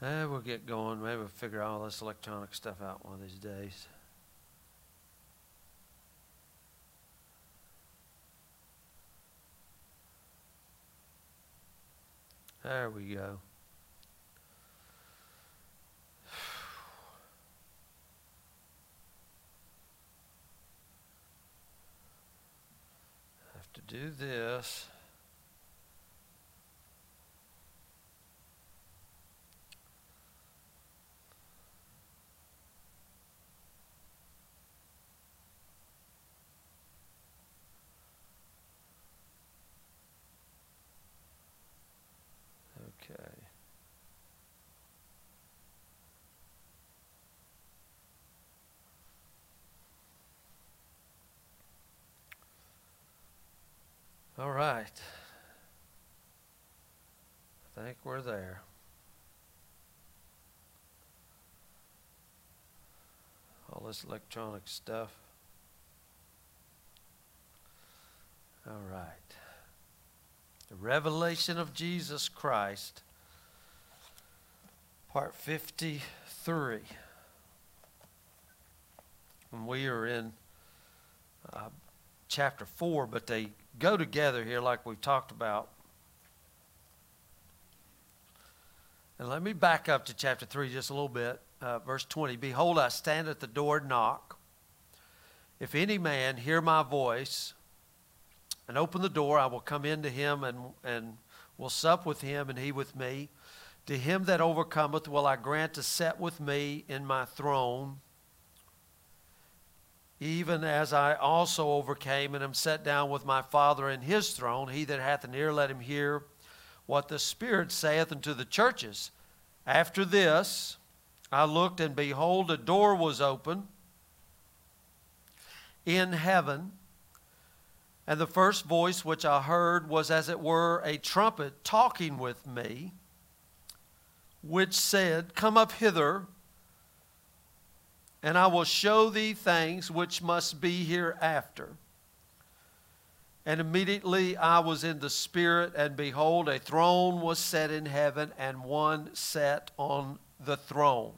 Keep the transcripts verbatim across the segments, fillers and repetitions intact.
Eh, we'll get going. Maybe we'll figure all this electronic stuff out one of these days. There we go. Have to do this. Okay. All right. I think we're there. All this electronic stuff. All right. The Revelation of Jesus Christ, part fifty-three. And we are in uh, chapter four, but they go together here like we've talked about. And let me back up to chapter three just a little bit. Uh, verse twenty, Behold, I stand at the door and knock. If any man hear my voice and open the door, I will come into him and, and will sup with him and he with me. To him that overcometh will I grant to sit with me in my throne, even as I also overcame and am set down with my Father in his throne. He that hath an ear, let him hear what the Spirit saith unto the churches. After this I looked, and behold, a door was open in heaven. And the first voice which I heard was as it were a trumpet talking with me, which said, Come up hither, and I will show thee things which must be hereafter. And immediately I was in the Spirit, and behold, a throne was set in heaven, and one sat on the throne.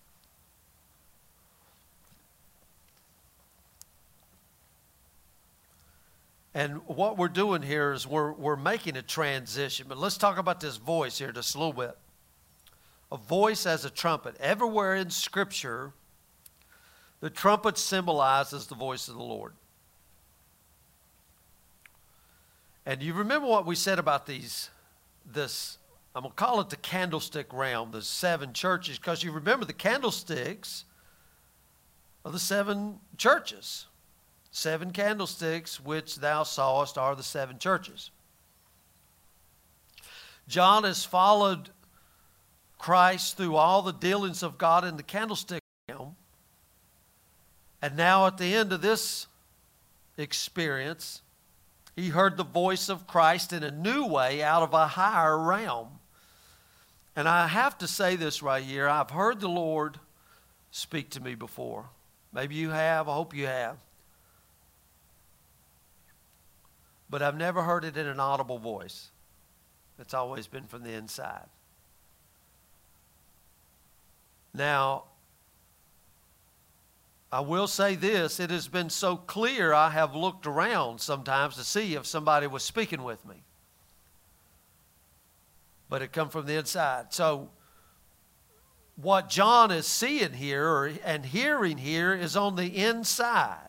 And what we're doing here is we're, we're making a transition. But let's talk about this voice here just a little bit. A voice as a trumpet. Everywhere in Scripture, the trumpet symbolizes the voice of the Lord. And you remember what we said about these, this, I'm going to call it the candlestick realm, the seven churches, because you remember the candlesticks are the seven churches. Seven candlesticks which thou sawest are the seven churches. John has followed Christ through all the dealings of God in the candlestick realm. And now at the end of this experience, he heard the voice of Christ in a new way out of a higher realm. And I have to say this right here. I've heard the Lord speak to me before. Maybe you have. I hope you have. But I've never heard it in an audible voice. It's always been from the inside. Now, I will say this. It has been so clear I have looked around sometimes to see if somebody was speaking with me. But it come from the inside. So what John is seeing here and hearing here is on the inside.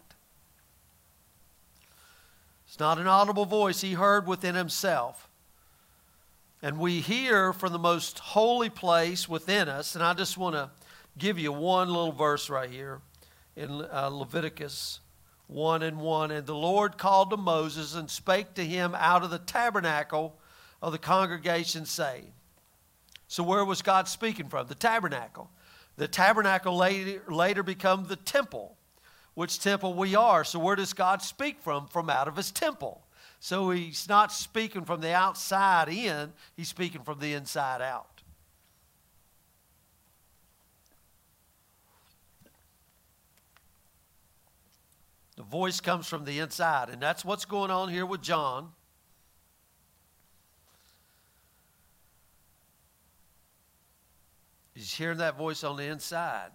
It's not an audible voice he heard within himself. And we hear from the most holy place within us. And I just want to give you one little verse right here in uh, Leviticus one and one. And the Lord called to Moses and spake to him out of the tabernacle of the congregation, saying. So where was God speaking from? The tabernacle. The tabernacle later, later become the temple. Which temple we are. So where does God speak from? From out of his temple. So he's not speaking from the outside in. He's speaking from the inside out. The voice comes from the inside. And that's what's going on here with John. He's hearing that voice on the inside.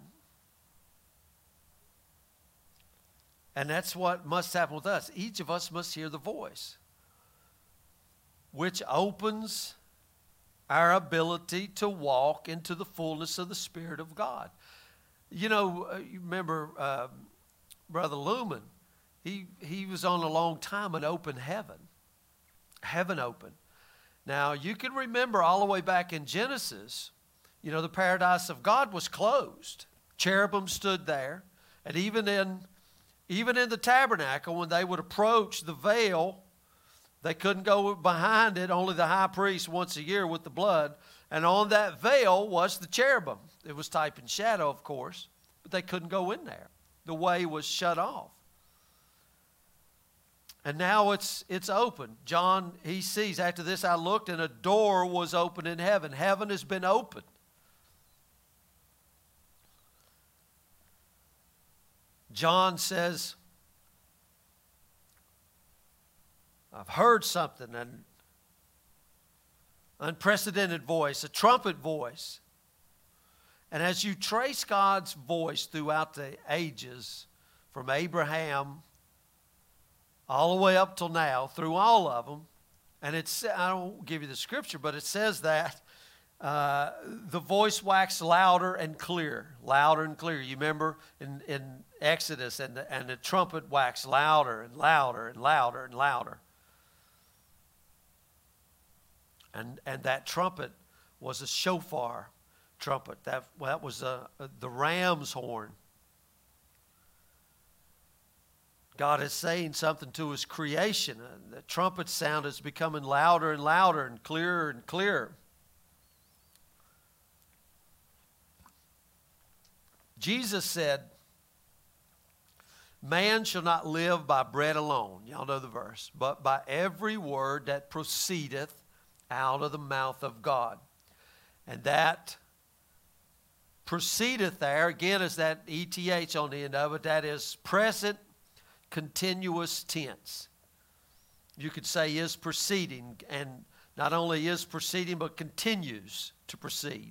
And that's what must happen with us. Each of us must hear the voice, which opens our ability to walk into the fullness of the Spirit of God. You know, you remember uh, Brother Lumen, he, he was on a long time an open heaven. Heaven open. Now, you can remember all the way back in Genesis, you know, the paradise of God was closed. Cherubim stood there. And even in, even in the tabernacle, when they would approach the veil, they couldn't go behind it, only the high priest once a year with the blood. And on that veil was the cherubim. It was type and shadow, of course, but they couldn't go in there. The way was shut off. And now it's it's open. John, he sees, after this I looked and a door was open in heaven. Heaven has been opened. John says, I've heard something, an unprecedented voice, a trumpet voice. And as you trace God's voice throughout the ages, from Abraham all the way up till now, through all of them, and it's, I won't give you the scripture, but it says that uh, the voice waxed louder and clear, louder and clear. You remember in, in Exodus, and the, and the trumpet waxed louder and louder and louder and louder. And, and that trumpet was a shofar trumpet. That, well, that was a, a, the ram's horn. God is saying something to his creation. And the trumpet sound is becoming louder and louder and clearer and clearer. Jesus said, man shall not live by bread alone. Y'all know the verse. But by every word that proceedeth out of the mouth of God. And that proceedeth there, again, is that E T H on the end of it. That is present continuous tense. You could say is proceeding, and not only is proceeding, but continues to proceed.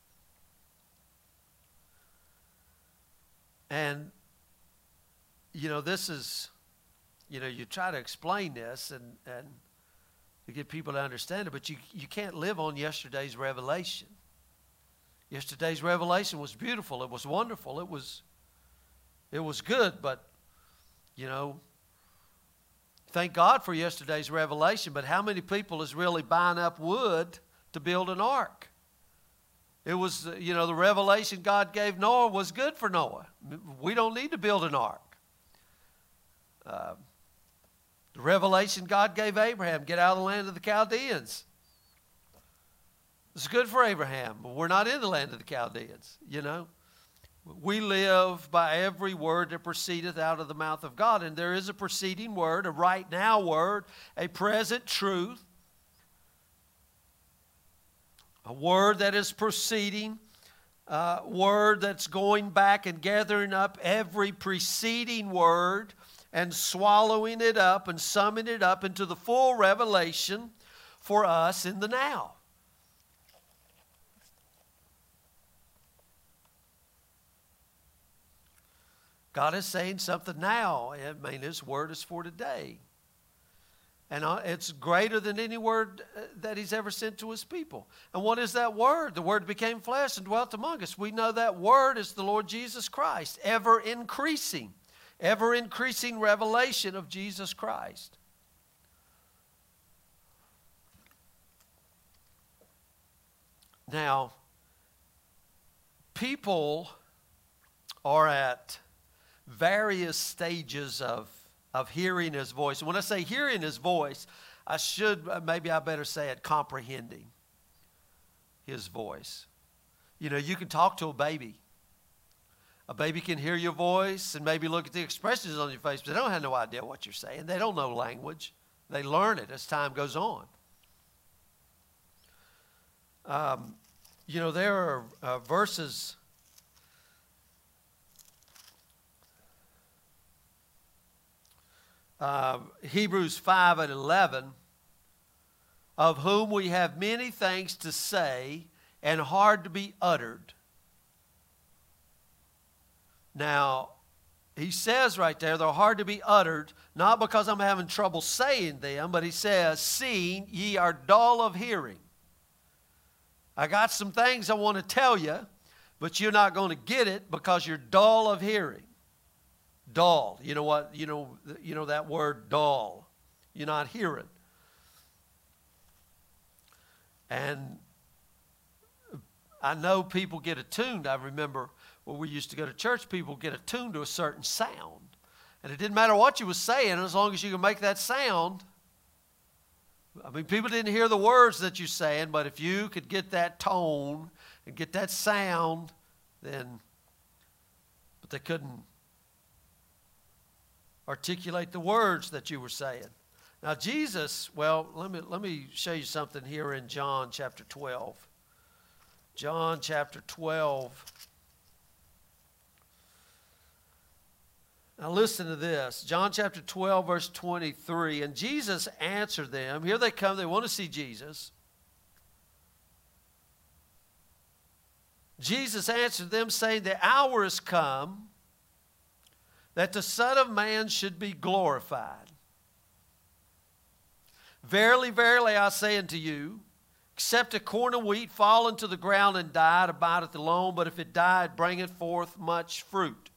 And, you know, this is, you know, you try to explain this and, and to get people to understand it, but you, you can't live on yesterday's revelation. Yesterday's revelation was beautiful. It was wonderful. It was, it was good, but you know, thank God for yesterday's revelation, but how many people is really buying up wood to build an ark? It was, you know, the revelation God gave Noah was good for Noah. We don't need to build an ark. Uh, the revelation God gave Abraham, get out of the land of the Chaldeans. It's good for Abraham, but we're not in the land of the Chaldeans, you know. We live by every word that proceedeth out of the mouth of God. And there is a preceding word, a right now word, a present truth, a word that is proceeding, a word that's going back and gathering up every preceding word and swallowing it up and summing it up into the full revelation for us in the now. God is saying something now. I mean, His word is for today. And it's greater than any word that He's ever sent to His people. And what is that word? The Word became flesh and dwelt among us. We know that word is the Lord Jesus Christ, ever increasing, ever increasing revelation of Jesus Christ. Now, people are at various stages of, of hearing His voice. And when I say hearing His voice, I should, maybe I better say it, comprehending His voice. You know, you can talk to a baby. A baby can hear your voice and maybe look at the expressions on your face, but they don't have no idea what you're saying. They don't know language. They learn it as time goes on. Um, you know, there are uh, verses Uh, Hebrews five and eleven, of whom we have many things to say and hard to be uttered. Now, he says right there, they're hard to be uttered, not because I'm having trouble saying them, but he says, seeing ye are dull of hearing. I got some things I want to tell you, but you're not going to get it because you're dull of hearing. Dull. You know what? You know, you know that word dull. You're not hearing. And I know people get attuned. I remember when we used to go to church, people get attuned to a certain sound. And it didn't matter what you were saying, as long as you could make that sound. I mean, people didn't hear the words that you're saying, but if you could get that tone and get that sound, then, but they couldn't articulate the words that you were saying. Now, Jesus, well, let me, let me show you something here in John chapter twelve. John chapter twelve. Now listen to this. John chapter twelve, verse twenty-three. And Jesus answered them. Here they come. They want to see Jesus. Jesus answered them, saying, the hour is come that the Son of Man should be glorified. Verily, verily, I say unto you, except a corn of wheat fall into the ground and die, it abideth alone, but if it die, it bringeth forth much fruit.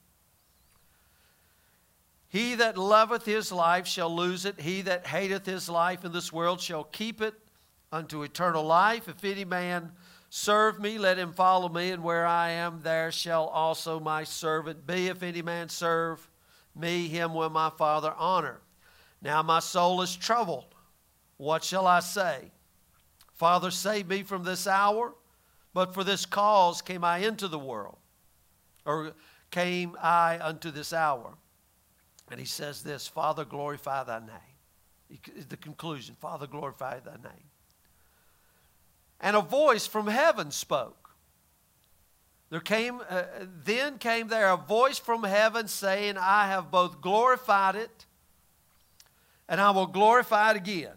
He that loveth his life shall lose it. He that hateth his life in this world shall keep it unto eternal life. If any man serve me, let him follow me, and where I am, there shall also my servant be. If any man serve me, him will my Father honor. Now my soul is troubled. What shall I say? Father, save me from this hour. But for this cause came I into the world, or came I unto this hour. And he says this, Father, glorify thy name. The conclusion, Father, glorify thy name. And a voice from heaven spoke. There came, uh, then came there a voice from heaven saying, I have both glorified it, and I will glorify it again.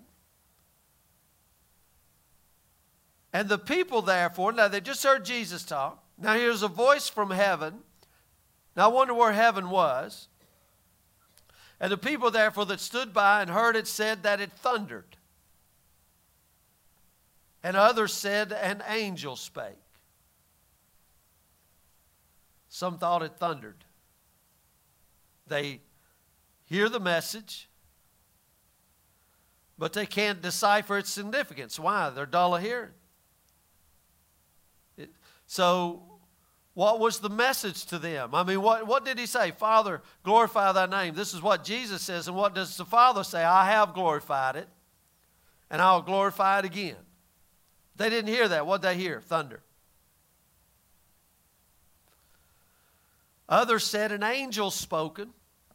And the people therefore, now they just heard Jesus talk. Now here's a voice from heaven. Now I wonder where heaven was. And the people therefore that stood by and heard it said that it thundered. And others said an angel spake. Some thought it thundered. They hear the message, but they can't decipher its significance. Why? They're dull of hearing. It, so what was the message to them? I mean, what, what did he say? Father, glorify thy name. This is what Jesus says. And what does the Father say? I have glorified it, and I'll glorify it again. They didn't hear that. What did they hear? Thunder. Others said an angel spoken.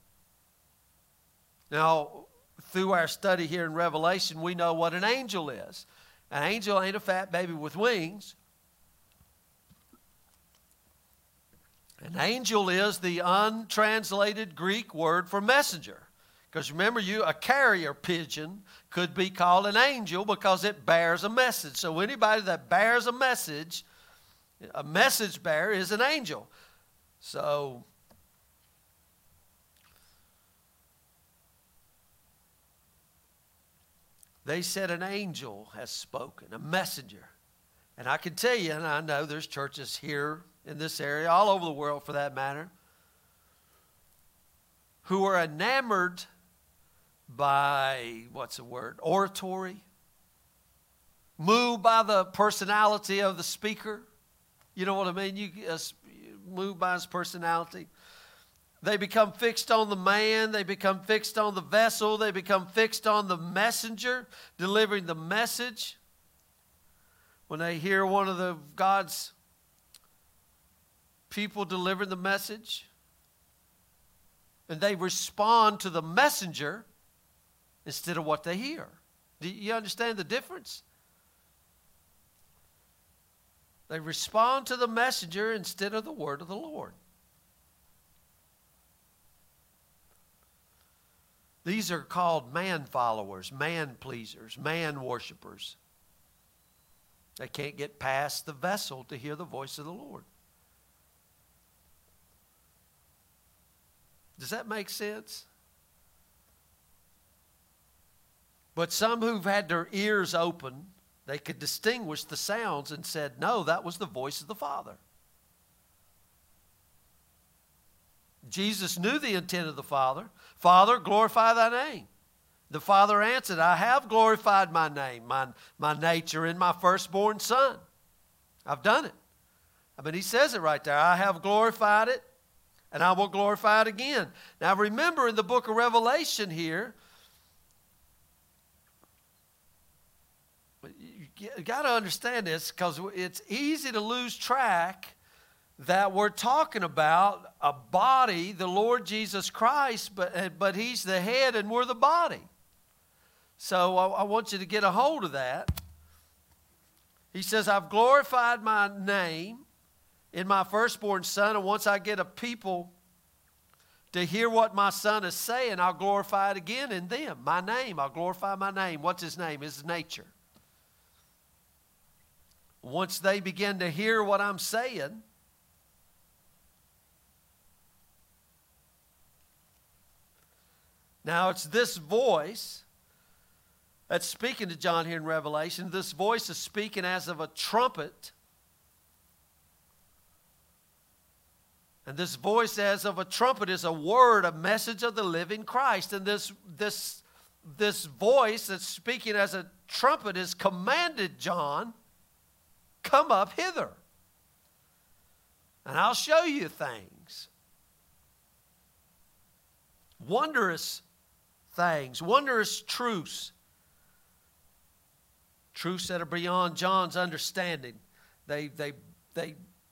Now, through our study here in Revelation, we know what an angel is. An angel ain't a fat baby with wings. An angel is the untranslated Greek word for messenger. Because remember, you a carrier pigeon could be called an angel because it bears a message. So anybody that bears a message, a message bearer is an angel. So they said an angel has spoken, a messenger. And I can tell you, and I know there's churches here in this area, all over the world for that matter, who are enamored by, what's the word, oratory, moved by the personality of the speaker. You know what I mean? You uh, moved by his personality. They become fixed on the man. They become fixed on the vessel. They become fixed on the messenger delivering the message. When they hear one of the God's people deliver the message, and they respond to the messenger instead of what they hear. Do you understand the difference? They respond to the messenger instead of the word of the Lord. These are called man followers, man pleasers, man worshipers. They can't get past the vessel to hear the voice of the Lord. Does that make sense? But some who've had their ears open, they could distinguish the sounds and said, no, that was the voice of the Father. Jesus knew the intent of the Father. Father, glorify thy name. The Father answered, I have glorified my name, my, my nature in my firstborn Son. I've done it. I mean, he says it right there. I have glorified it, and I will glorify it again. Now remember, in the book of Revelation here, you got to understand this, because it's easy to lose track that we're talking about a body, the Lord Jesus Christ, but, but he's the head and we're the body. So I, I want you to get a hold of that. He says, I've glorified my name in my firstborn Son, and once I get a people to hear what my Son is saying, I'll glorify it again in them. My name, I'll glorify my name. What's his name? His nature. Once they begin to hear what I'm saying, now it's this voice that's speaking to John here in Revelation. This voice is speaking as of a trumpet. And this voice as of a trumpet is a word, a message of the living Christ. And this, this, this voice that's speaking as a trumpet is commanded John, come up hither, and I'll show you things. Wondrous things, wondrous truths. Truths that are beyond John's understanding. They, they, they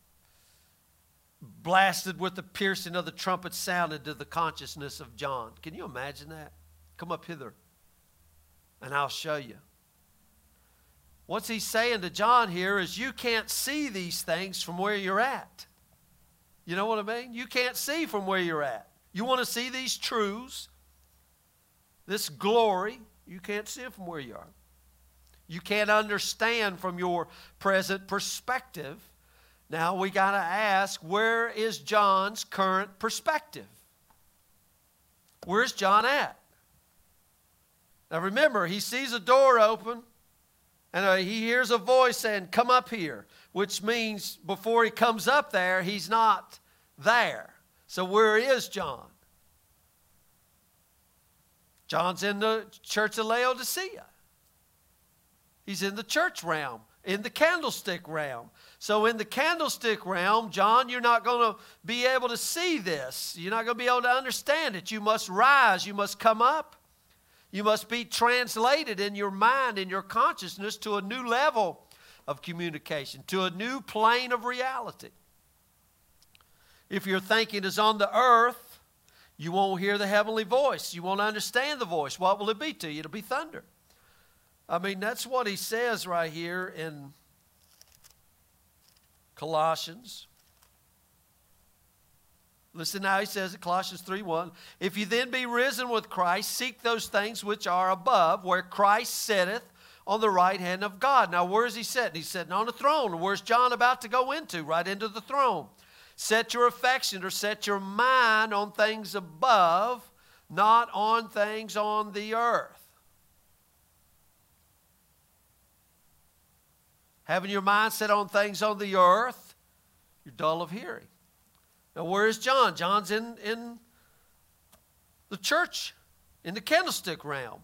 blasted with the piercing of the trumpet sounded to the consciousness of John. Can you imagine that? Come up hither, and I'll show you. What's he saying to John here is you can't see these things from where you're at. You know what I mean? You can't see from where you're at. You want to see these truths, this glory, you can't see it from where you are. You can't understand from your present perspective. Now we got to ask, where is John's current perspective? Where's John at? Now remember, he sees a door open, and uh, he hears a voice saying, come up here, which means before he comes up there, he's not there. So where is John? John's in the church of Laodicea. He's in the church realm, in the candlestick realm. So in the candlestick realm, John, you're not going to be able to see this. You're not going to be able to understand it. You must rise. You must come up. You must be translated in your mind, in your consciousness, to a new level of communication, to a new plane of reality. If your thinking is on the earth, you won't hear the heavenly voice. You won't understand the voice. What will it be to you? It'll be thunder. I mean, that's what he says right here in Colossians. Listen how he says it, Colossians three one. If you then be risen with Christ, seek those things which are above, where Christ sitteth on the right hand of God. Now, where is he sitting? He's sitting on the throne. Where's John about to go into? Right into the throne. Set your affection or set your mind on things above, not on things on the earth. Having your mind set on things on the earth, you're dull of hearing. Now, where is John? John's in, in the church, in the candlestick realm.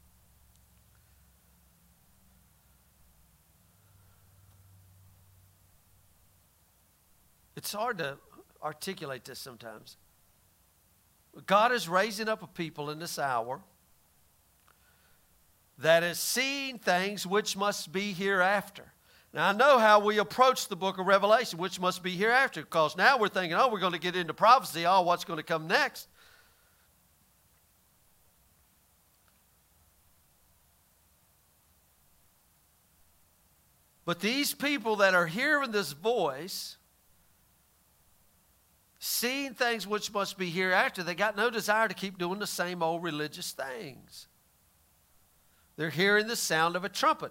It's hard to articulate this sometimes. God is raising up a people in this hour that is seeing things which must be hereafter. Now, I know how we approach the book of Revelation, which must be hereafter, because now we're thinking, oh, we're going to get into prophecy, oh, what's going to come next? But these people that are hearing this voice, seeing things which must be hereafter, they got no desire to keep doing the same old religious things. They're hearing the sound of a trumpet.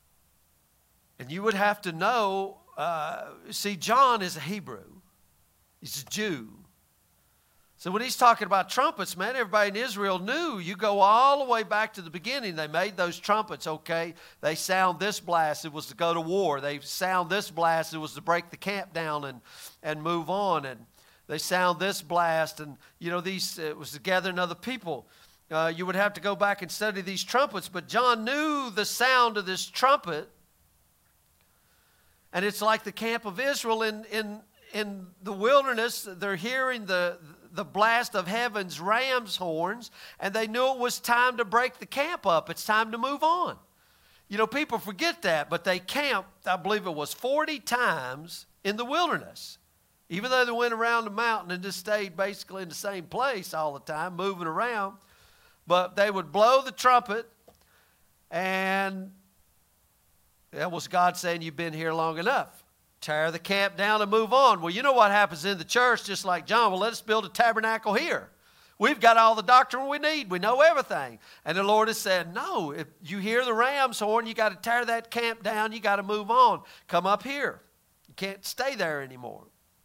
And you would have to know, uh, see, John is a Hebrew. He's a Jew. So when he's talking about trumpets, man, everybody in Israel knew. You go all the way back to the beginning. They made those trumpets, okay. They sound this blast. It was to go to war. They sound this blast. It was to break the camp down and, and move on. And they sound this blast. And, you know, these it was to gather other people. Uh, you would have to go back and study these trumpets. But John knew the sound of this trumpet. And it's like the camp of Israel in, in, in the wilderness. They're hearing the... the blast of heaven's ram's horns, and they knew it was time to break the camp up. It's time to move on. You know, people forget that, but they camped, I believe it was forty times in the wilderness. Even though they went around the mountain and just stayed basically in the same place all the time, moving around. But they would blow the trumpet, and that was God saying, you've been here long enough. Tear the camp down and move on. Well, you know what happens in the church, just like John. Well, let us build a tabernacle here. We've got all the doctrine we need. We know everything. And the Lord has said, no, if you hear the ram's horn, you got to tear that camp down. You got to move on. Come up here. You can't stay there anymore.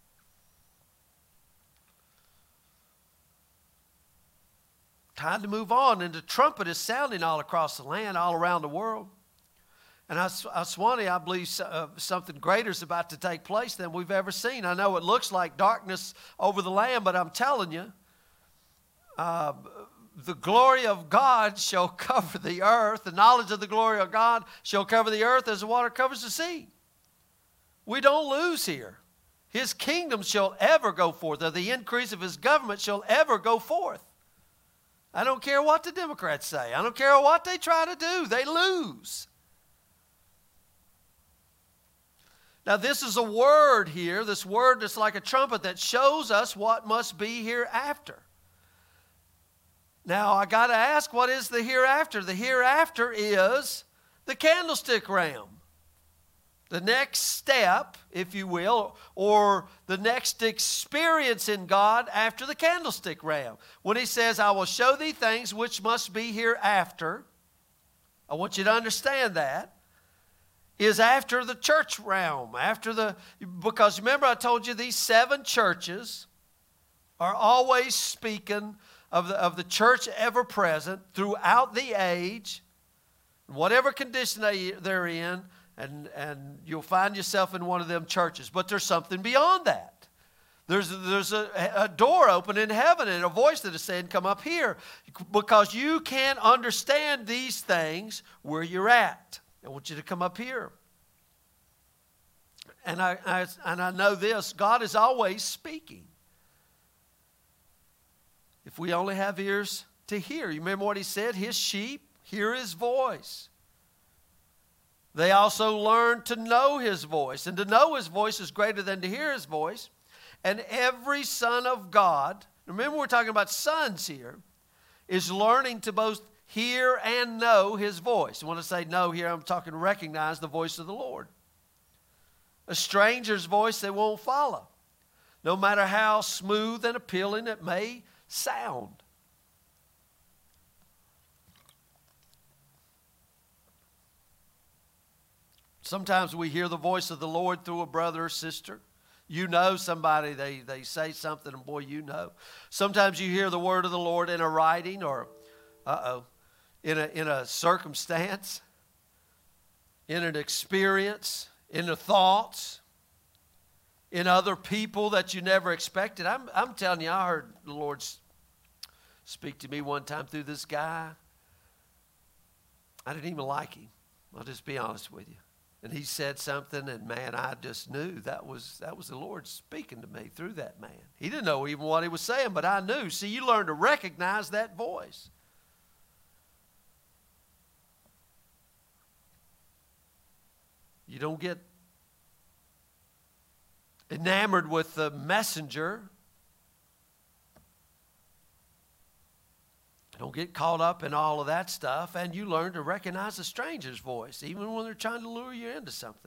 Time to move on. And the trumpet is sounding all across the land, all around the world. And I, I Swanee, I believe uh, something greater is about to take place than we've ever seen. I know it looks like darkness over the land, but I'm telling you, uh, the glory of God shall cover the earth. The knowledge of the glory of God shall cover the earth as the water covers the sea. We don't lose here. His kingdom shall ever go forth, or the increase of his government shall ever go forth. I don't care what the Democrats say. I don't care what they try to do. They lose. Now, this is a word here, this word that's like a trumpet that shows us what must be hereafter. Now, I got to ask, what is the hereafter? The hereafter is the candlestick realm. The next step, if you will, or the next experience in God after the candlestick realm. When he says, I will show thee things which must be hereafter, I want you to understand that. Is after the church realm, after the, because remember I told you these seven churches are always speaking of the, of the church ever present throughout the age, whatever condition they, they're in, and, and you'll find yourself in one of them churches. But there's something beyond that. There's, there's a, a door open in heaven and a voice that is saying, come up here, because you can't understand these things where you're at. I want you to come up here. And I, I, and I know this, God is always speaking. If we only have ears to hear. You remember what he said? His sheep hear his voice. They also learn to know his voice. And to know his voice is greater than to hear his voice. And every son of God, remember we're talking about sons here, is learning to both hear and know his voice. When I say know here, I'm talking recognize the voice of the Lord. A stranger's voice they won't follow, no matter how smooth and appealing it may sound. Sometimes we hear the voice of the Lord through a brother or sister. You know somebody, they, they say something, and boy, you know. Sometimes you hear the word of the Lord in a writing or, uh-oh, In a, in a circumstance, in an experience, in the thoughts, in other people that you never expected. I'm, I'm telling you, I heard the Lord speak to me one time through this guy. I didn't even like him. I'll just be honest with you. And he said something, and man, I just knew that was, that was the Lord speaking to me through that man. He didn't know even what he was saying, but I knew. See, you learn to recognize that voice. You don't get enamored with the messenger. Don't get caught up in all of that stuff. And you learn to recognize a stranger's voice, even when they're trying to lure you into something.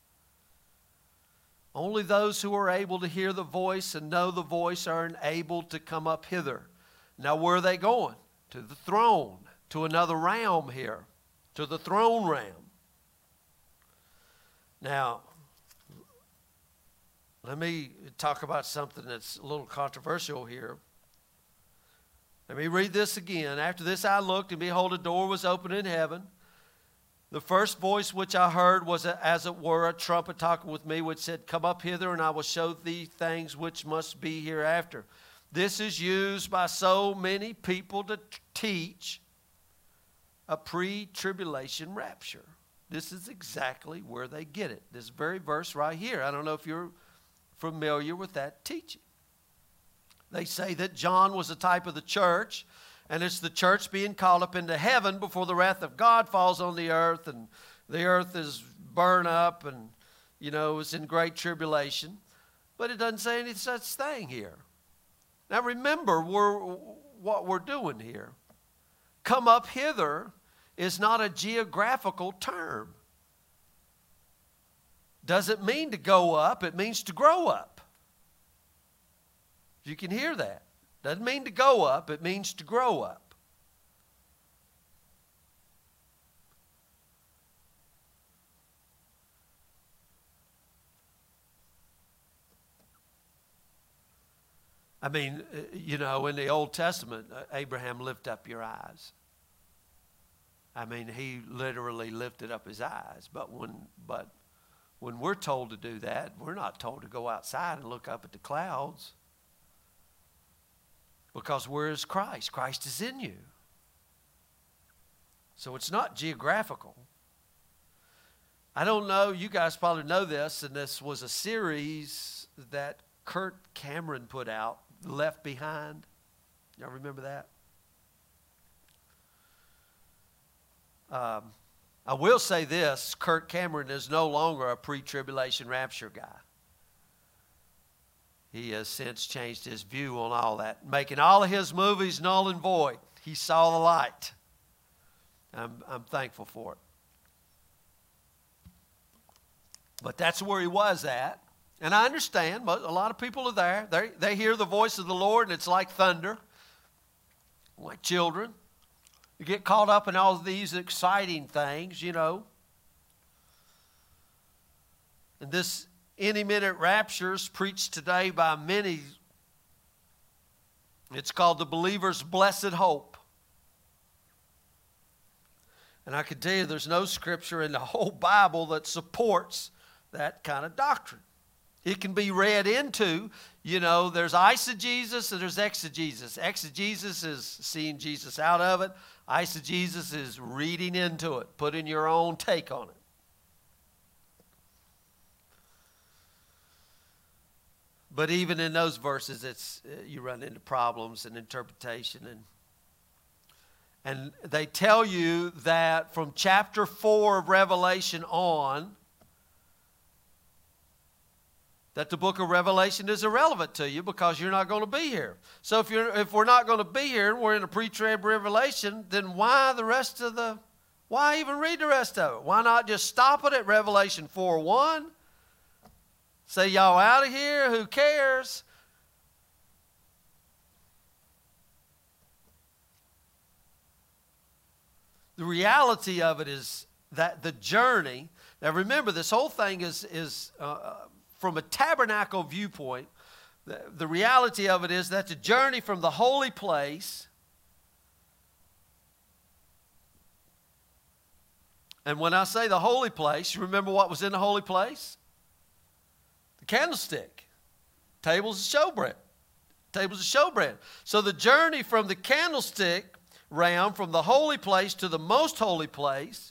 Only those who are able to hear the voice and know the voice are enabled to come up hither. Now, where are they going? To the throne, to another realm here, to the throne realm. Now, Let me talk about something that's a little controversial here. Let me read this again. After this I looked, and behold, a door was opened in heaven. The first voice which I heard was, a, as it were, a trumpet talking with me, which said, Come up hither, and I will show thee things which must be hereafter. This is used by so many people to t- teach a pre-tribulation rapture. This is exactly where they get it. This very verse right here. I don't know if you're familiar with that teaching. They say that John was a type of the church, and it's the church being called up into heaven before the wrath of God falls on the earth, and the earth is burned up, and, you know, it's in great tribulation. But it doesn't say any such thing here. Now remember we're, what we're doing here. Come up hither is not a geographical term. Doesn't mean to go up, it means to grow up. You can hear that. Doesn't mean to go up, it means to grow up. I mean, you know, in the Old Testament, Abraham, lift up your eyes. I mean, he literally lifted up his eyes. But when, but when we're told to do that, we're not told to go outside and look up at the clouds. Because where is Christ? Christ is in you. So it's not geographical. I don't know, you guys probably know this, and this was a series that Kirk Cameron put out, Left Behind. Y'all remember that? Um, I will say this, Kirk Cameron is no longer a pre-tribulation rapture guy. He has since changed his view on all that, making all of his movies null and void. He saw the light. I'm, I'm thankful for it. But that's where he was at. And I understand, a lot of people are there. They, they hear the voice of the Lord, and it's like thunder, like children. You get caught up in all these exciting things, you know. And this any-minute raptures preached today by many, it's called the believer's blessed hope. And I can tell you there's no scripture in the whole Bible that supports that kind of doctrine. It can be read into, you know, there's eisegesis and there's exegesis. Exegesis is seeing Jesus out of it. Eisegesis is reading into it, putting your own take on it. But even in those verses, it's you run into problems and interpretation. And, and they tell you that from chapter four of Revelation on, that the book of Revelation is irrelevant to you because you're not going to be here. So if you're if we're not going to be here and we're in a pre-trib Revelation, then why the rest of the, why even read the rest of it? Why not just stop it at Revelation four one? Say, y'all out of here, who cares? The reality of it is that the journey, now remember this whole thing is, is uh, from a tabernacle viewpoint, the, the reality of it is that the journey from the holy place, and when I say the holy place, you remember what was in the holy place? The candlestick, tables of showbread, tables of showbread. So the journey from the candlestick round, from the holy place to the most holy place,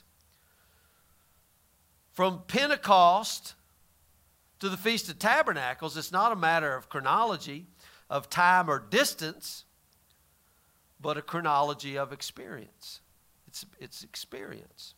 from Pentecost to the Feast of Tabernacles, it's not a matter of chronology, of time or distance, but a chronology of experience. It's, it's experience.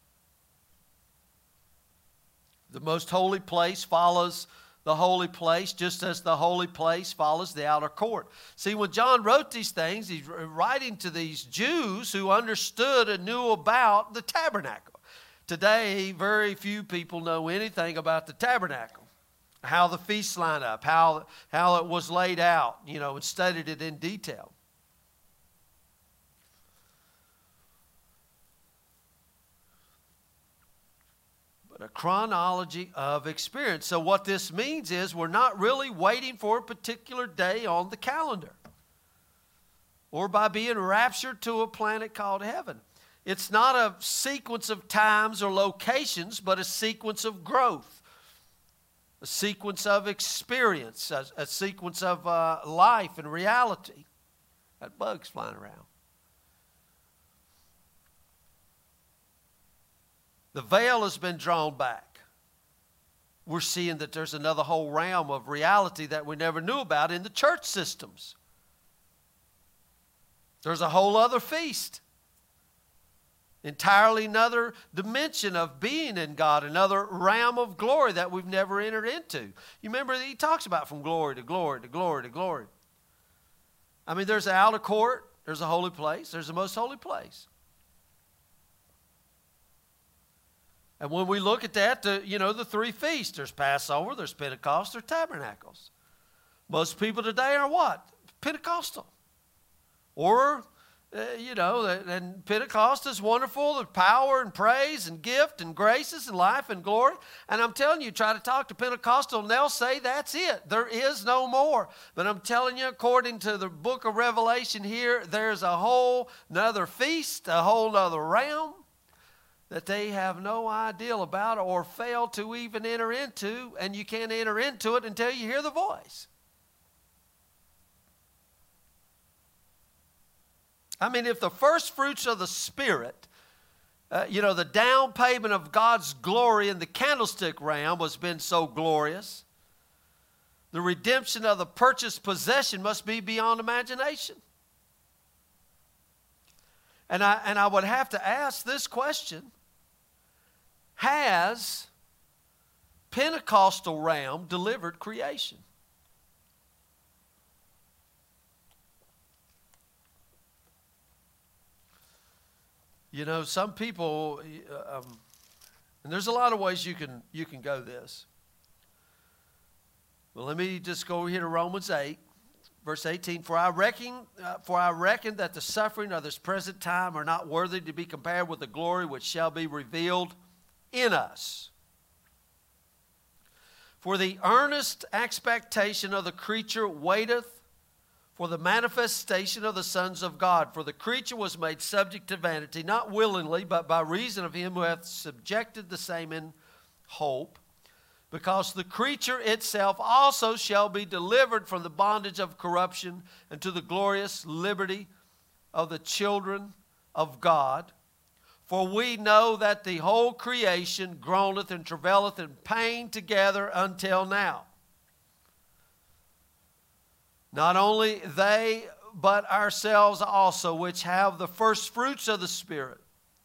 The most holy place follows the holy place, just as the holy place follows the outer court. See, when John wrote these things, he's writing to these Jews who understood and knew about the tabernacle. Today, very few people know anything about the tabernacle, how the feasts line up, how, how it was laid out, you know, and studied it in detail. But a chronology of experience. So what this means is we're not really waiting for a particular day on the calendar or by being raptured to a planet called heaven. It's not a sequence of times or locations, but a sequence of growth, a sequence of experience, a, a sequence of uh, life and reality. That bug's flying around. The veil has been drawn back. We're seeing that there's another whole realm of reality that we never knew about in the church systems. There's a whole other feast. Entirely another dimension of being in God, another realm of glory that we've never entered into. You remember he talks about from glory to glory to glory to glory. I mean, there's an outer court, there's a holy place, there's the most holy place. And when we look at that, the, you know, the three feasts, there's Passover, there's Pentecost, there's Tabernacles. Most people today are what? Pentecostal. Or, uh, you know, and Pentecost is wonderful, the power and praise and gift and graces and life and glory. And I'm telling you, try to talk to Pentecostal and they'll say that's it. There is no more. But I'm telling you, according to the book of Revelation here, there's a whole nother feast, a whole nother realm that they have no idea about or fail to even enter into, and you can't enter into it until you hear the voice. I mean, if the first fruits of the Spirit, uh, you know, the down payment of God's glory in the candlestick realm has been so glorious, the redemption of the purchased possession must be beyond imagination. And I, and I would have to ask this question. Has Pentecostal realm delivered creation? You know, some people, um, and there's a lot of ways you can you can go this. Well, let me just go here to Romans eight, verse eighteen. For I reckon, uh, for I reckon that the suffering of this present time are not worthy to be compared with the glory which shall be revealed in us. For the earnest expectation of the creature waiteth for the manifestation of the sons of God. For the creature was made subject to vanity, not willingly, but by reason of him who hath subjected the same in hope, because the creature itself also shall be delivered from the bondage of corruption and to the glorious liberty of the children of God. For we know that the whole creation groaneth and travaileth in pain together until now. Not only they, but ourselves also, which have the first fruits of the Spirit.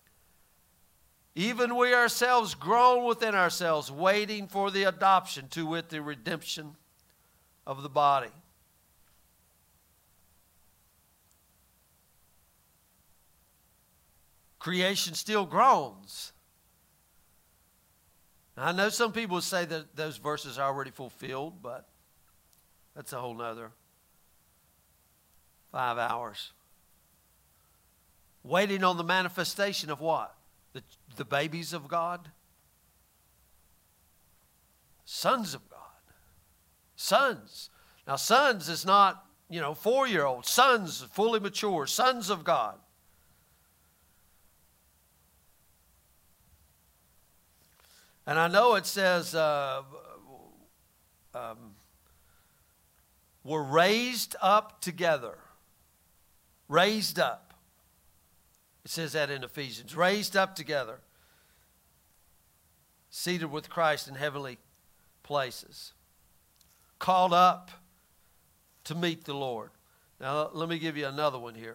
Even we ourselves groan within ourselves, waiting for the adoption, to wit, the redemption of the body. Creation still groans. Now, I know some people say that those verses are already fulfilled, but that's a whole nother five hours. Waiting on the manifestation of what? The, the babies of God? Sons of God. Sons. Now, sons is not, you know, four-year-olds. Sons, fully mature. Sons of God. And I know it says uh, um, we're raised up together. Raised up. It says that in Ephesians. Raised up together. Seated with Christ in heavenly places. Called up to meet the Lord. Now let me give you another one here.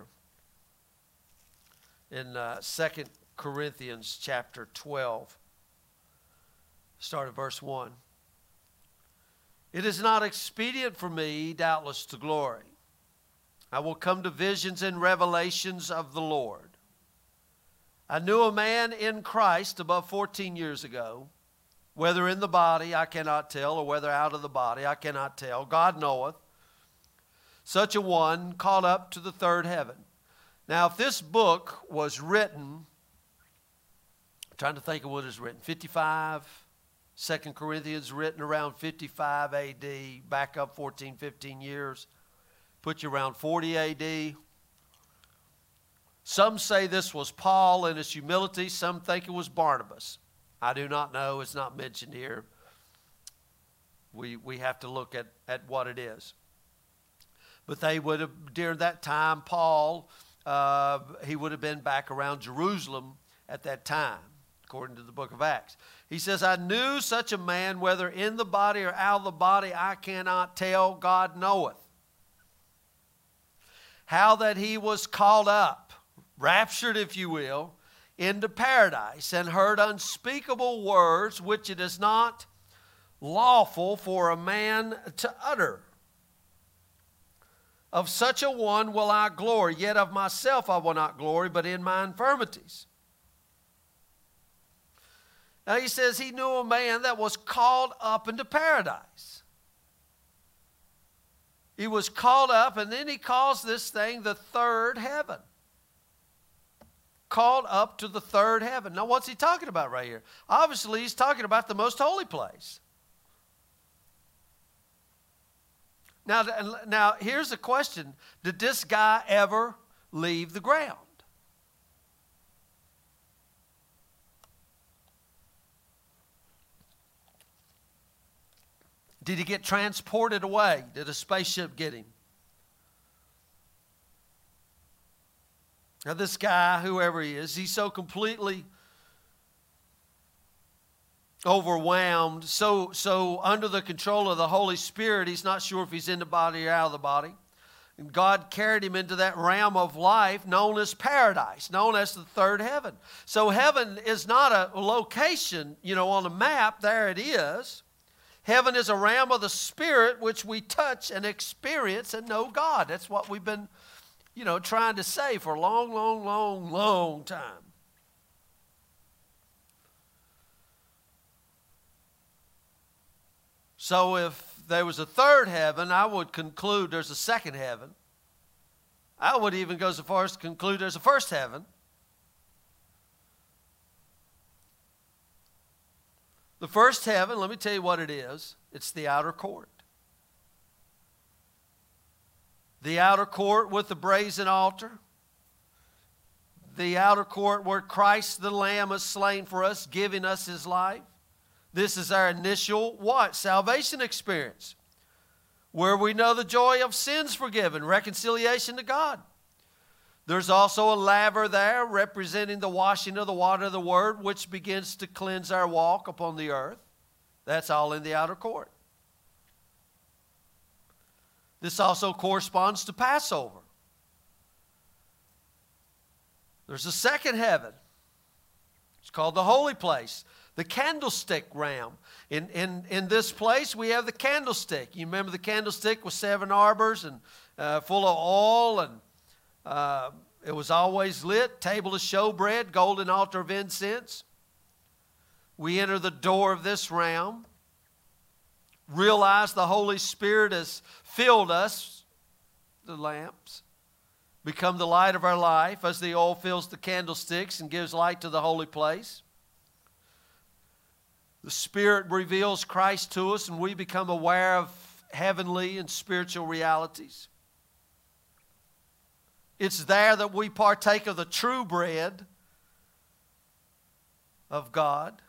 In uh, Second Corinthians chapter twelve. Start at verse one. It is not expedient for me, doubtless, to glory. I will come to visions and revelations of the Lord. I knew a man in Christ above fourteen years ago, whether in the body I cannot tell, or whether out of the body I cannot tell. God knoweth. Such a one caught up to the third heaven. Now, if this book was written trying to think of what is written. fifty-five, Second Corinthians written around fifty-five A D, back up fourteen, fifteen years. Put you around forty A D. Some say this was Paul in his humility. Some think it was Barnabas. I do not know. It's not mentioned here. We, we have to look at, at what it is. But they would have, during that time, Paul, uh, he would have been back around Jerusalem at that time, according to the book of Acts. He says, I knew such a man, whether in the body or out of the body, I cannot tell, God knoweth. How that he was called up, raptured, if you will, into paradise, and heard unspeakable words which it is not lawful for a man to utter. Of such a one will I glory, yet of myself I will not glory, but in my infirmities. Now he says he knew a man that was called up into paradise. He was called up, and then he calls this thing the third heaven. Called up to the third heaven. Now what's he talking about right here? Obviously he's talking about the most holy place. Now, now here's the question. Did this guy ever leave the ground? Did he get transported away? Did a spaceship get him? Now this guy, whoever he is, he's so completely overwhelmed, so, so under the control of the Holy Spirit, he's not sure if he's in the body or out of the body. And God carried him into that realm of life known as paradise, known as the third heaven. So heaven is not a location, you know, on a map. There it is. Heaven is a realm of the Spirit which we touch and experience and know God. That's what we've been, you know, trying to say for a long, long, long, long time. So if there was a third heaven, I would conclude there's a second heaven. I would even go so far as to conclude there's a first heaven. The first heaven, let me tell you what it is. It's the outer court. The outer court with the brazen altar. The outer court where Christ the Lamb is slain for us, giving us his life. This is our initial what? Salvation experience. Where we know the joy of sins forgiven, reconciliation to God. There's also a laver there representing the washing of the water of the Word, which begins to cleanse our walk upon the earth. That's all in the outer court. This also corresponds to Passover. There's a second heaven. It's called the holy place, the candlestick realm. In, in, in this place, we have the candlestick. You remember the candlestick with seven arbors and uh, full of oil, and uh, it was always lit. Table of showbread, golden altar of incense. We enter the door of this realm. Realize the Holy Spirit has filled us, the lamps. Become the light of our life as the oil fills the candlesticks and gives light to the holy place. The Spirit reveals Christ to us, and we become aware of heavenly and spiritual realities. It's there that we partake of the true bread of God.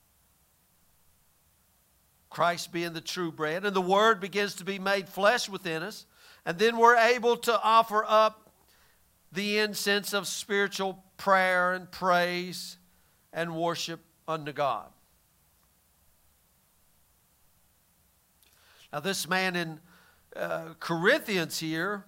Christ being the true bread. And the Word begins to be made flesh within us. And then we're able to offer up the incense of spiritual prayer and praise and worship unto God. Now this man in uh, Corinthians here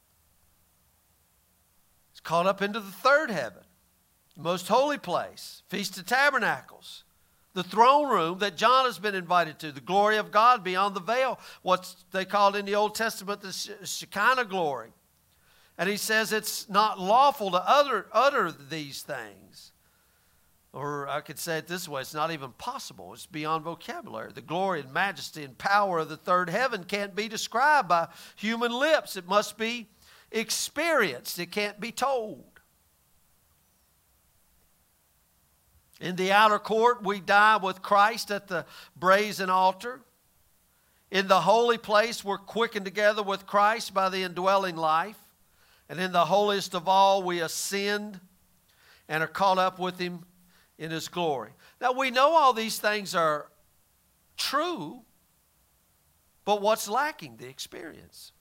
is caught up into the third heaven, the most holy place, Feast of Tabernacles, the throne room that John has been invited to, the glory of God beyond the veil, what they called in the Old Testament the Shekinah glory. And he says it's not lawful to utter, utter these things. Or I could say it this way, it's not even possible. It's beyond vocabulary. The glory and majesty and power of the third heaven can't be described by human lips. It must be experienced. It can't be told. In the outer court, we die with Christ at the brazen altar. In the holy place, we're quickened together with Christ by the indwelling life. And in the holiest of all, we ascend and are caught up with Him in His glory. Now, we know all these things are true, but what's lacking? The experience.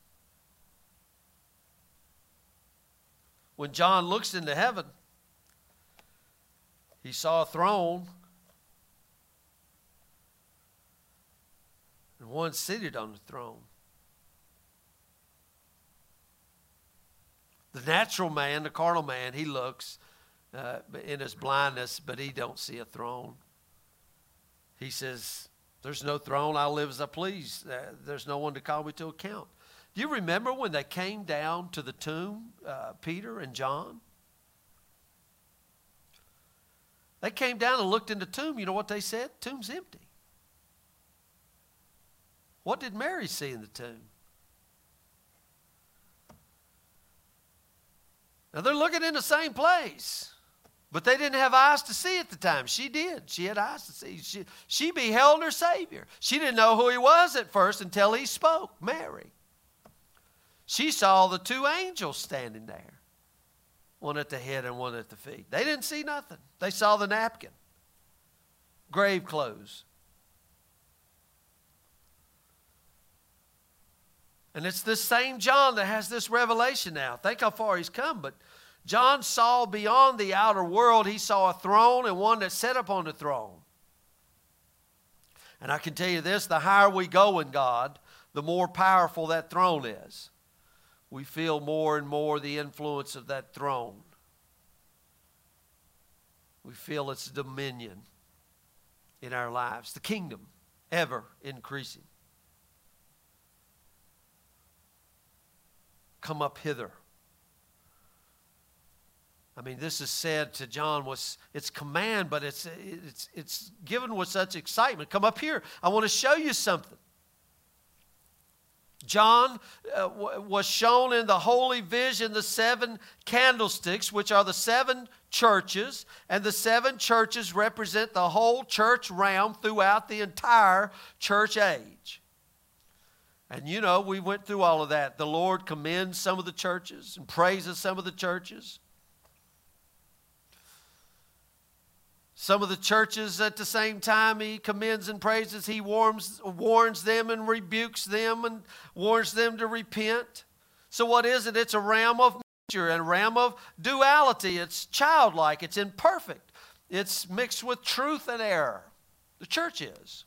When John looks into heaven, he saw a throne and one seated on the throne. The natural man, the carnal man, he looks uh, in his blindness, but he don't see a throne. He says, there's no throne, I'll live as I please. Uh, there's no one to call me to account. Do you remember when they came down to the tomb, uh, Peter and John? They came down and looked in the tomb. You know what they said? Tomb's empty. What did Mary see in the tomb? Now they're looking in the same place, but they didn't have eyes to see at the time. She did. She had eyes to see. She, she beheld her Savior. She didn't know who He was at first until He spoke, Mary. She saw the two angels standing there. One at the head and one at the feet. They didn't see nothing. They saw the napkin. Grave clothes. And it's this same John that has this revelation now. Think how far he's come. But John saw beyond the outer world. He saw a throne and one that sat upon the throne. And I can tell you this, the higher we go in God, the more powerful that throne is. We feel more and more the influence of that throne. We feel its dominion in our lives. The kingdom ever increasing. Come up hither. I mean, this is said to John, was it's command, but it's, it's, it's given with such excitement. Come up here. I want to show you something. John uh, w- was shown in the holy vision the seven candlesticks, which are the seven churches, and the seven churches represent the whole church realm throughout the entire church age. And you know, we went through all of that. The Lord commends some of the churches and praises some of the churches. Some of the churches at the same time He commends and praises. He warns, warns them and rebukes them and warns them to repent. So what is it? It's a realm of nature and a realm of duality. It's childlike. It's imperfect. It's mixed with truth and error. The church is.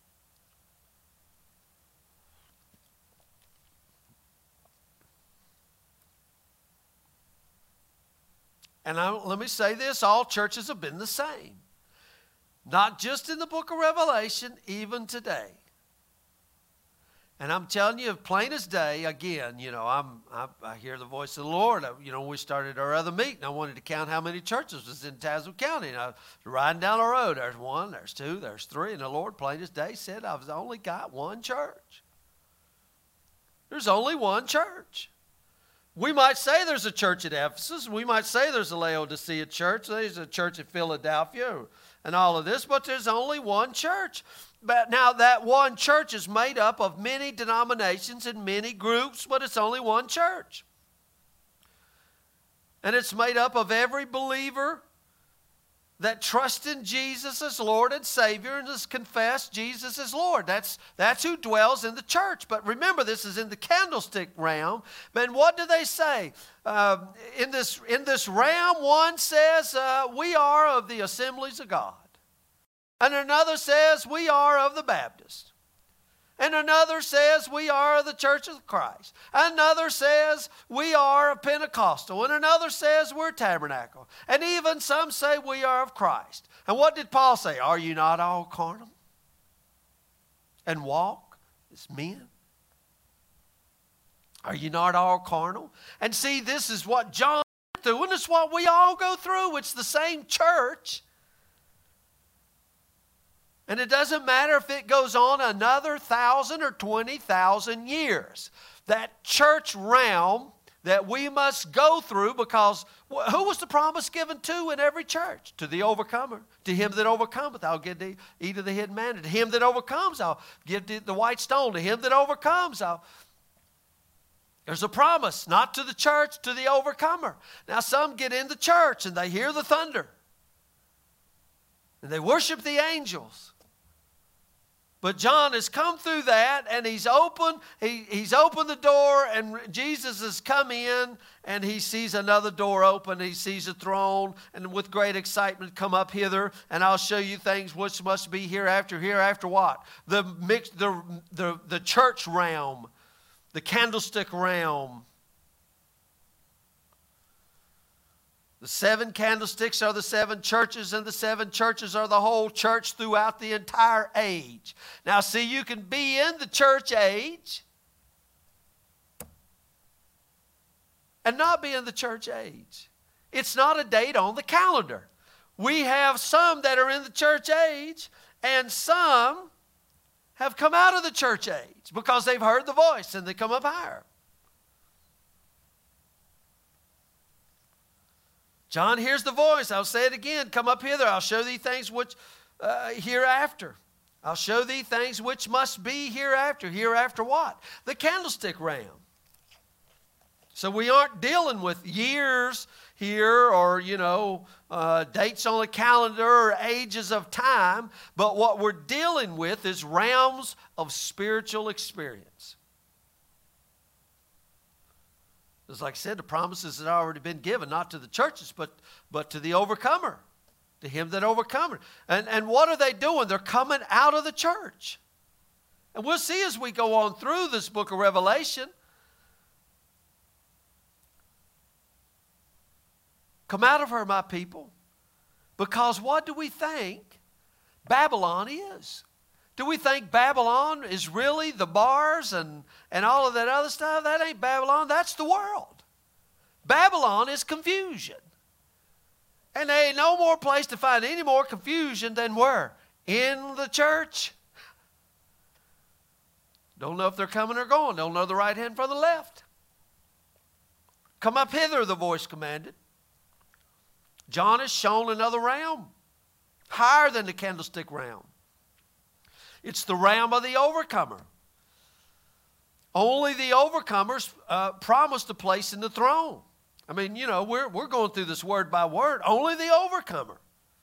And I, let me say this, all churches have been the same. Not just in the book of Revelation, even today. And I'm telling you, plain as day, again, you know, I'm, I, I hear the voice of the Lord. I, you know, we started our other meeting. I wanted to count how many churches was in Tazewell County. And I was riding down the road. There's one, there's two, there's three. And the Lord, plain as day, said I've only got one church. There's only one church. We might say there's a church at Ephesus. We might say there's a Laodicea church. There's a church at Philadelphia and all of this. But there's only one church. But now that one church is made up of many denominations and many groups, but it's only one church. And it's made up of every believer that trusts in Jesus as Lord and Savior and has confessed Jesus as Lord. That's, that's who dwells in the church. But remember, this is in the candlestick realm. And what do they say? Uh, in, this, in this realm, one says, uh, we are of the Assemblies of God. And another says, we are of the Baptist. And another says, we are the Church of Christ. Another says, we are a Pentecostal. And another says, we're Tabernacle. And even some say, we are of Christ. And what did Paul say? Are you not all carnal? And walk as men? Are you not all carnal? And see, this is what John went through. And it's what we all go through. It's the same church. And it doesn't matter if it goes on another thousand or twenty thousand years. That church realm that we must go through, because who was the promise given to in every church? To the overcomer. To him that overcometh, I'll give the eat of the hidden manna. To him that overcomes, I'll give the, the white stone. To him that overcomes, I'll... There's a promise, not to the church, to the overcomer. Now some get in the church and they hear the thunder. And they worship the angels. But John has come through that, and he's opened, he, he's opened the door, and Jesus has come in, and he sees another door open. He sees a throne, and with great excitement, come up hither, and I'll show you things which must be hereafter. Hereafter what? The, mix, the, the, the church realm, the candlestick realm. The seven candlesticks are the seven churches, and the seven churches are the whole church throughout the entire age. Now, see, you can be in the church age and not be in the church age. It's not a date on the calendar. We have some that are in the church age, and some have come out of the church age because they've heard the voice and they come up higher. John hears the voice. I'll say it again. Come up hither. I'll show thee things which uh, hereafter. I'll show thee things which must be hereafter. Hereafter what? The candlestick realm. So we aren't dealing with years here, or, you know, uh, dates on a calendar or ages of time. But what we're dealing with is realms of spiritual experience. Just like I said, the promises had already been given, not to the churches, but, but to the overcomer, to him that overcomer. And, and what are they doing? They're coming out of the church. And we'll see as we go on through this book of Revelation. Come out of her, my people, because what do we think Babylon is? Do we think Babylon is really the bars and, and all of that other stuff? That ain't Babylon. That's the world. Babylon is confusion. And there ain't no more place to find any more confusion than where? In the church. Don't know if they're coming or going. Don't know the right hand from the left. Come up hither, the voice commanded. John is shown another realm, higher than the candlestick realm. It's the realm of the overcomer. Only the overcomers uh, promised a place in the throne. I mean, you know, we're, we're going through this word by word. Only the overcomer.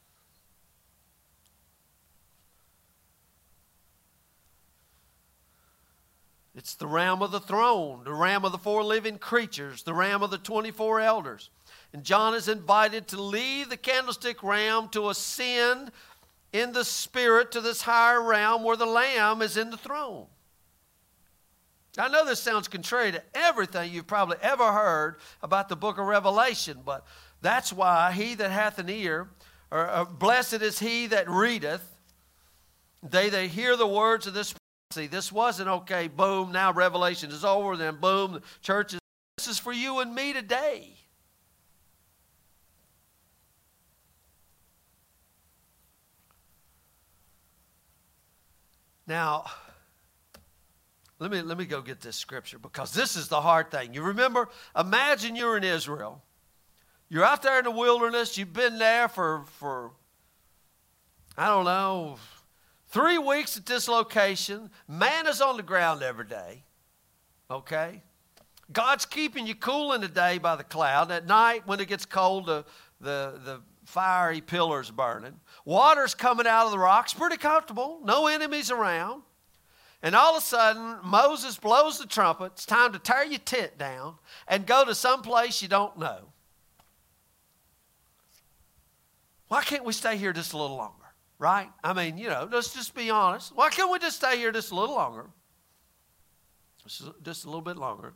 It's the realm of the throne, the realm of the four living creatures, the realm of the twenty-four elders. And John is invited to leave the candlestick realm to ascend in the spirit to this higher realm where the Lamb is in the throne. I know this sounds contrary to everything you've probably ever heard about the book of Revelation, but that's why he that hath an ear, or, or blessed is he that readeth, they that hear the words of this prophecy. This wasn't, okay, boom, now Revelation is over, then boom, the church is. This is for you and me today. Now, let me, let me go get this scripture, because this is the hard thing. You remember, imagine you're in Israel. You're out there in the wilderness. You've been there for, for I don't know, three weeks at this location. Manna's on the ground every day, okay? God's keeping you cool in the day by the cloud. At night, when it gets cold, the, the, the fiery pillars burning. Water's coming out of the rocks, pretty comfortable. No enemies around. And all of a sudden, Moses blows the trumpet. It's time to tear your tent down and go to some place you don't know. Why can't we stay here just a little longer, right? I mean, you know, let's just be honest. Why can't we just stay here just a little longer? Just a little bit longer.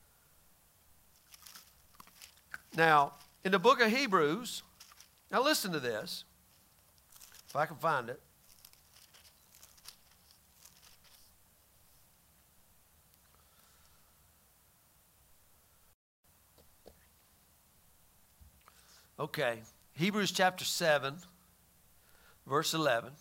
Now, in the book of Hebrews, now listen to this, if I can find it. Okay, Hebrews chapter seven, verse eleven.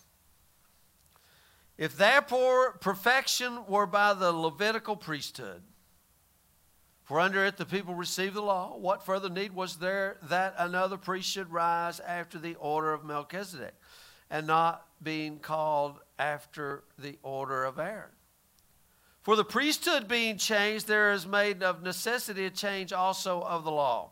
If therefore perfection were by the Levitical priesthood, For under it the people received the law. What further need was there that another priest should rise after the order of Melchizedek, and not being called after the order of Aaron? For the priesthood being changed, there is made of necessity a change also of the law.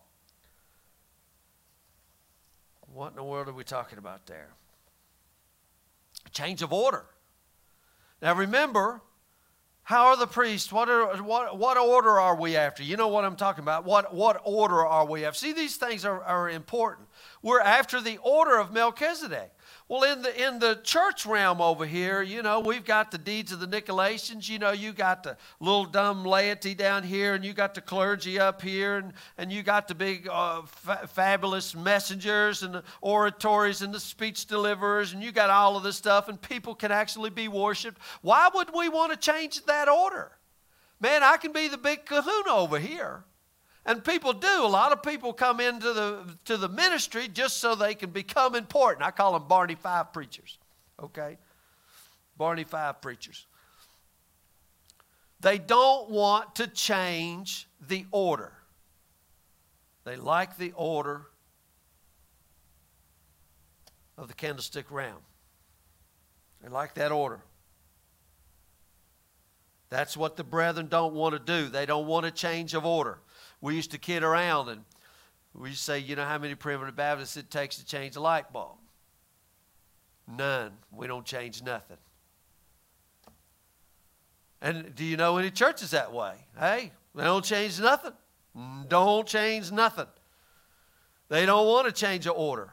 What in the world are we talking about there? A change of order. Now remember, how are the priests? What, are, what, what order are we after? You know what I'm talking about. What, what order are we after? See, these things are, are important. We're after the order of Melchizedek. Well, in the in the church realm over here, you know, we've got the deeds of the Nicolaitans. You know, you got the little dumb laity down here, and you got the clergy up here, and, and you got the big uh, fa- fabulous messengers and the oratories and the speech deliverers, and you got all of this stuff, and people can actually be worshiped. Why would we want to change that order? Man, I can be the big kahuna over here. And people do. A lot of people come into the, to the ministry just so they can become important. I call them Barney Five preachers, okay? Barney Five preachers. They don't want to change the order. They like the order of the candlestick round. They like that order. That's what the brethren don't want to do. They don't want a change of order. We used to kid around and we used to say, you know how many primitive Baptists it takes to change a light bulb? None. We don't change nothing. And do you know any churches that way? Hey, they don't change nothing. Don't change nothing. They don't want to change the order.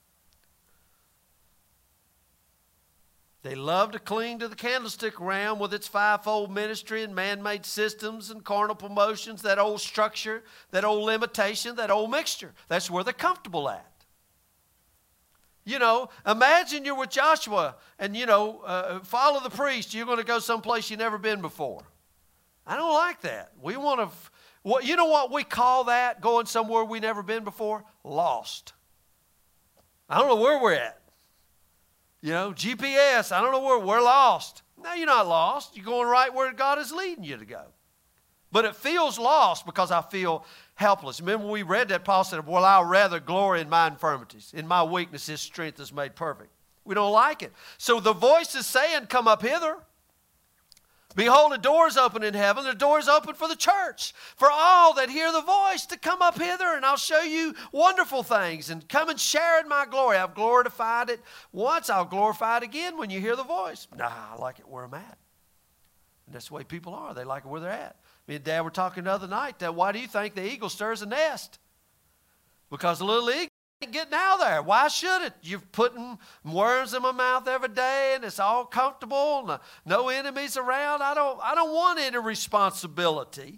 They love to cling to the candlestick round with its fivefold ministry and man-made systems and carnal promotions, that old structure, that old limitation, that old mixture. That's where they're comfortable at. You know, imagine you're with Joshua and, you know, uh, follow the priest. You're going to go someplace you've never been before. I don't like that. We want to, well, you know what we call that, going somewhere we've never been before? Lost. I don't know where we're at. You know, G P S, I don't know where, we're lost. No, you're not lost. You're going right where God is leading you to go. But it feels lost because I feel helpless. Remember we read that, Paul said, well, I'll rather glory in my infirmities. In my weakness, his strength is made perfect. We don't like it. So the voice is saying, come up hither. Behold, the door is open in heaven. The door is open for the church, for all that hear the voice to come up hither, and I'll show you wonderful things, and come and share in my glory. I've glorified it once. I'll glorify it again when you hear the voice. Nah, I like it where I'm at. And that's the way people are. They like it where they're at. Me and Dad were talking the other night that why do you think the eagle stirs a nest? Because the little eagle ain't getting out there. Why should it? You're putting worms in my mouth every day, and it's all comfortable, and no enemies around. I don't, I don't want any responsibility.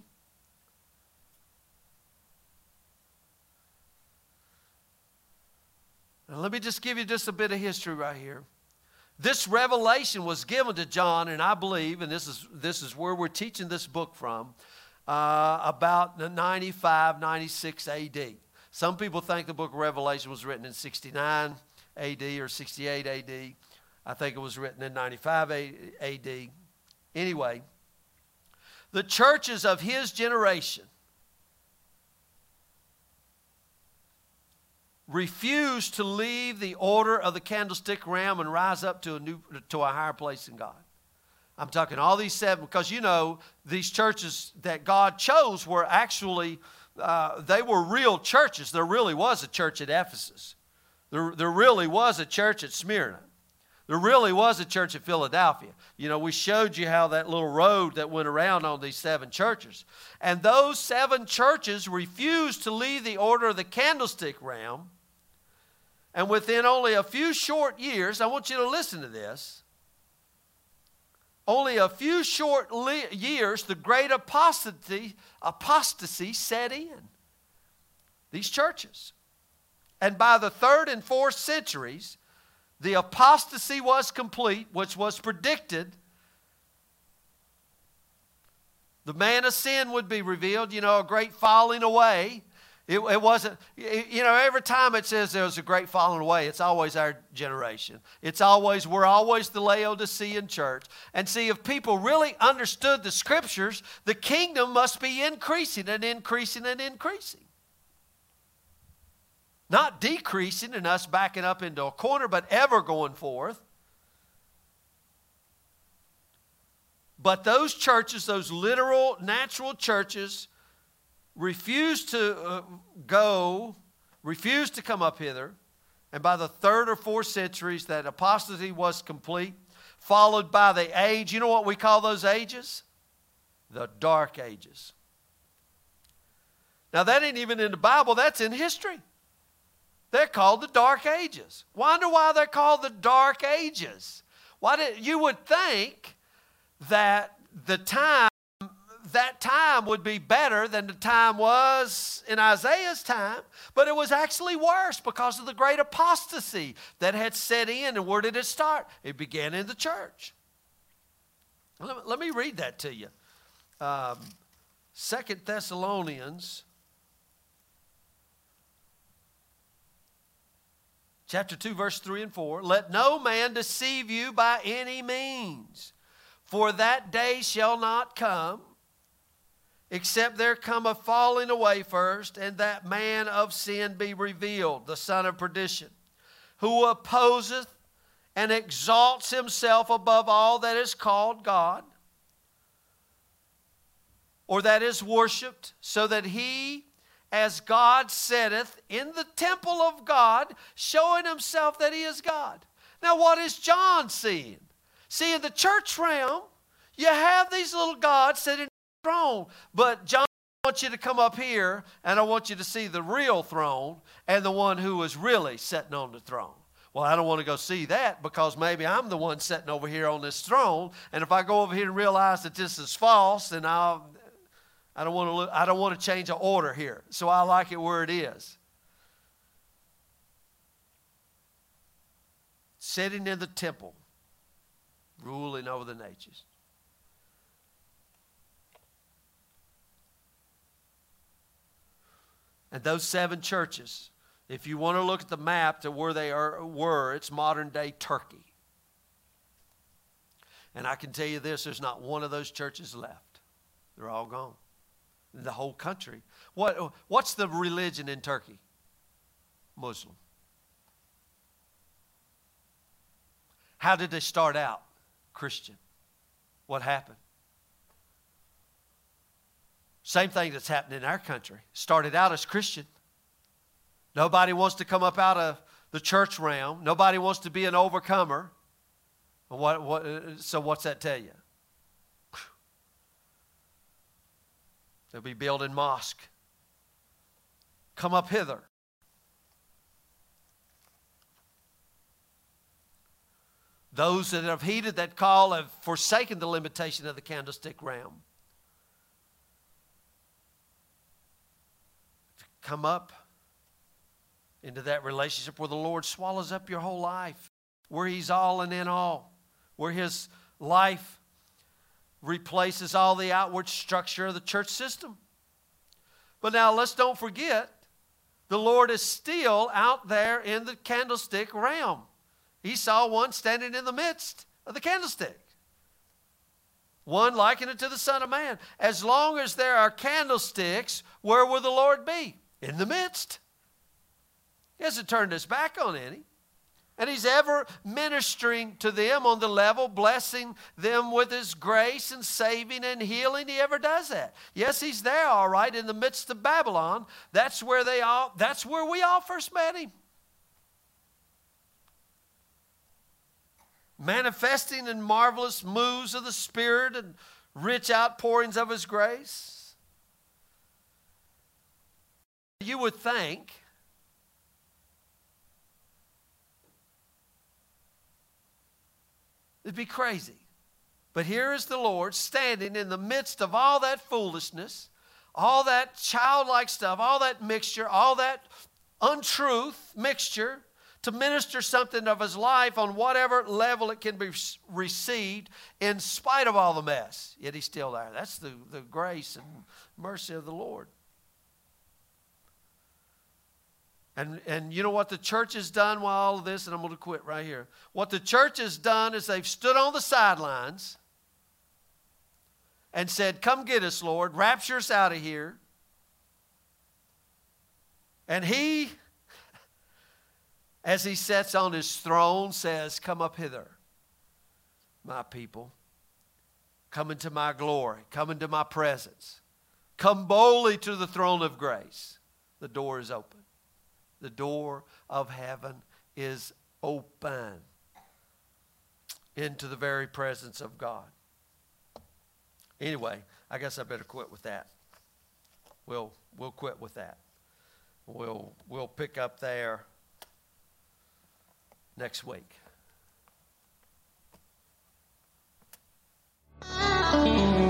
Now, let me just give you just a bit of history right here. This revelation was given to John, and I believe, and this is, this is where we're teaching this book from, uh, about ninety-five, ninety-six A D. Some people think the book of Revelation was written in sixty-nine A D or sixty-eight A D. I think it was written in ninety-five A D. Anyway, the churches of his generation refused to leave the order of the candlestick realm and rise up to a new, to a higher place in God. I'm talking all these seven, because you know these churches that God chose were actually Uh, they were real churches. There really was a church at Ephesus. There, there really was a church at Smyrna. There really was a church at Philadelphia. You know, we showed you how that little road that went around on these seven churches. And those seven churches refused to leave the order of the candlestick realm. And within only a few short years, I want you to listen to this. Only a few short le- years, the great apostasy, apostasy set in. These churches. And by the third and fourth centuries, the apostasy was complete, which was predicted. The man of sin would be revealed, you know, a great falling away. It, it wasn't, you know, every time it says there was a great falling away, it's always our generation. It's always, we're always the Laodicean church. And see, if people really understood the Scriptures, the kingdom must be increasing and increasing and increasing. Not decreasing and us backing up into a corner, but ever going forth. But those churches, those literal, natural churches, refused to uh, go, refused to come up hither. And by the third or fourth centuries, that apostasy was complete, followed by the age. You know what we call those ages? The Dark Ages. Now, that ain't even in the Bible. That's in history. They're called the Dark Ages. Wonder why they're called the Dark Ages. Why did, you would think that the time that time would be better than the time was in Isaiah's time, but it was actually worse because of the great apostasy that had set in. And where did it start? It began in the church. Let, let me read that to you. Um, Second Thessalonians chapter two, verse three and four. Let no man deceive you by any means, for that day shall not come, except there come a falling away first, and that man of sin be revealed, the son of perdition, who opposeth and exalts himself above all that is called God, or that is worshipped, so that he, as God sitteth in the temple of God, showing himself that he is God. Now, what is John seeing? See, in the church realm, you have these little gods sitting on the throne. But John, I want you to come up here, and I want you to see the real throne and the one who is really sitting on the throne. Well, I don't want to go see that because maybe I'm the one sitting over here on this throne. And if I go over here and realize that this is false, then I'll, I don't want to look, I don't want to change the order here. So I like it where it is. Sitting in the temple, ruling over the nations. And those seven churches, if you want to look at the map to where they are, were, it's modern-day Turkey. And I can tell you this, there's not one of those churches left. They're all gone. In the whole country. What, what's the religion in Turkey? Muslim. How did they start out? Christian. What happened? Same thing that's happening in our country. Started out as Christian. Nobody wants to come up out of the church realm. Nobody wants to be an overcomer. What, what, so what's that tell you? They'll be building mosque. Come up hither. Those that have heeded that call have forsaken the limitation of the candlestick realm. Come up into that relationship where the Lord swallows up your whole life, where He's all and in all, where His life replaces all the outward structure of the church system. But now let's don't forget, the Lord is still out there in the candlestick realm. He saw one standing in the midst of the candlestick. One likened it to the Son of Man. As long as there are candlesticks, where will the Lord be? In the midst. He hasn't turned his back on any. And He's ever ministering to them on the level, blessing them with His grace and saving and healing. He ever does that. Yes, He's there, all right, in the midst of Babylon. That's where they all, that's where we all first met Him. Manifesting in marvelous moves of the Spirit and rich outpourings of His grace. You would think it'd be crazy. But here is the Lord standing in the midst of all that foolishness, all that childlike stuff, all that mixture, all that untruth mixture, to minister something of His life on whatever level it can be received in spite of all the mess. Yet He's still there. That's the, the grace and mercy of the Lord. And, and you know what the church has done while all of this, and I'm going to quit right here. What the church has done is they've stood on the sidelines and said, come get us, Lord. Rapture us out of here. And he, as he sits on his throne, says, come up hither, my people. Come into my glory. Come into my presence. Come boldly to the throne of grace. The door is open. The door of heaven is open into the very presence of God. Anyway, I guess I better quit with that. We'll we'll quit with that. We'll we'll pick up there next week.